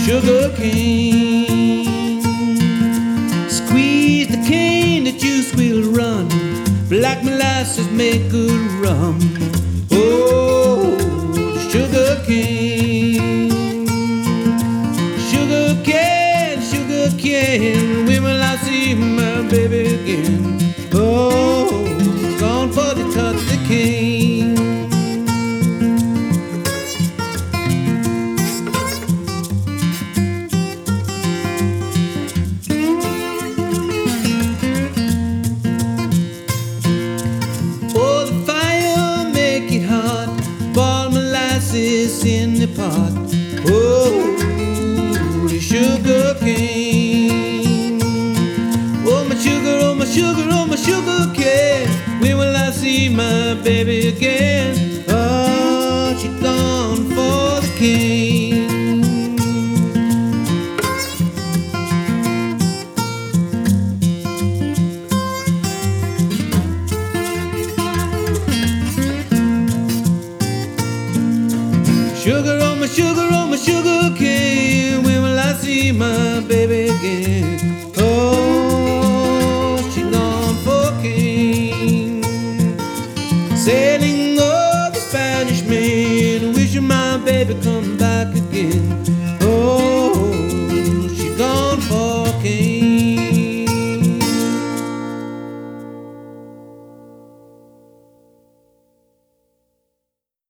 sugar cane. Squeeze the cane, the juice will run. Black molasses make good rum. Oh, the sugar cane. Sugar cane, sugar cane. When will I see my baby again? Oh, gone for the cut the cane. Oh, the fire make it hot. Boil molasses in the pot. Oh, the sugar cane. Oh, my sugar, oh, my sugar, oh, my sugar cane. When will I see my baby again? Oh, she's gone for the cane. Sugar, oh, my sugar cane. When will I see my baby again?